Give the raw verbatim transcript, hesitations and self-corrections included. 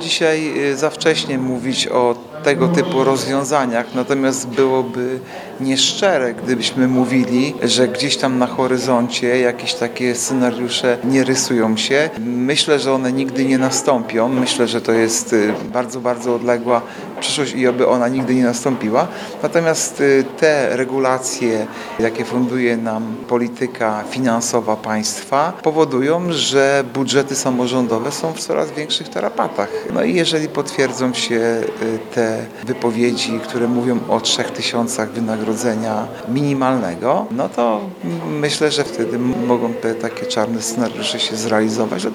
dzisiaj y, za wcześnie mówić o tego typu rozwiązaniach, natomiast byłoby nieszczere, gdybyśmy mówili, że gdzieś tam na horyzoncie jakieś takie scenariusze nie rysują się. Myślę, że one nigdy nie nastąpią. Myślę, że to jest y, bardzo, bardzo odległa przyszłość i oby ona nigdy nie nastąpiła. Natomiast y, te regulacje, jakie funduje nam polityka finansowa państwa, powodują, że budżety samorządowe są w coraz większych tarapatach. No i jeżeli potwierdzą się y, te wypowiedzi, które mówią o trzech tysiącach wynagrodzenia minimalnego, no to myślę, że wtedy mogą te takie czarne scenariusze się zrealizować.